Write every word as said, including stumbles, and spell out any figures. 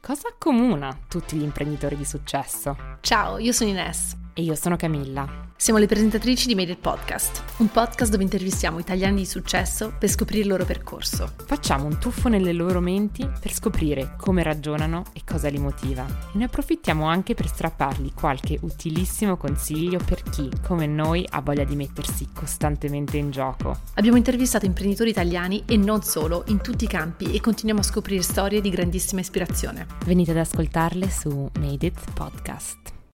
Cosa accomuna tutti gli imprenditori di successo? Ciao, io sono Ines. E io sono Camilla. Siamo le presentatrici di Made It Podcast, un podcast dove intervistiamo italiani di successo per scoprire il loro percorso. Facciamo un tuffo nelle loro menti per scoprire come ragionano e cosa li motiva. E ne approfittiamo anche per strappargli qualche utilissimo consiglio per chi, come noi, ha voglia di mettersi costantemente in gioco. Abbiamo intervistato imprenditori italiani e non solo, in tutti i campi, e continuiamo a scoprire storie di grandissima ispirazione. Venite ad ascoltarle su Made It Podcast.